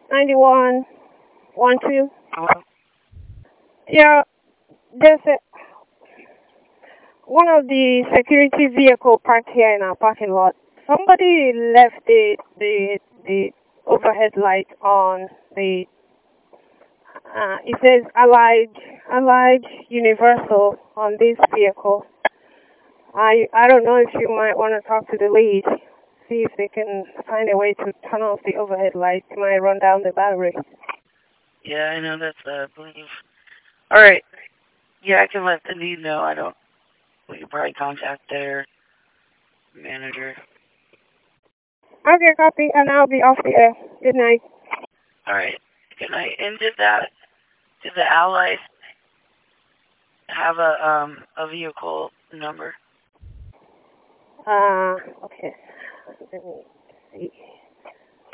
9112. Hello? Yeah, there's one of the security vehicle parked here in our parking lot. Somebody left the overhead light on the. It says Allied Universal on this vehicle. I don't know if you might want to talk to the lead, see if they can find a way to turn off the overhead light. It might run down the battery. Yeah, I know that's, believe. Alright. Yeah, I can let the lead know. We can probably contact their manager. Okay, copy, and I'll be off the air. Good night. Alright. Good night. And did the Allies have a vehicle number? Okay. Let me see.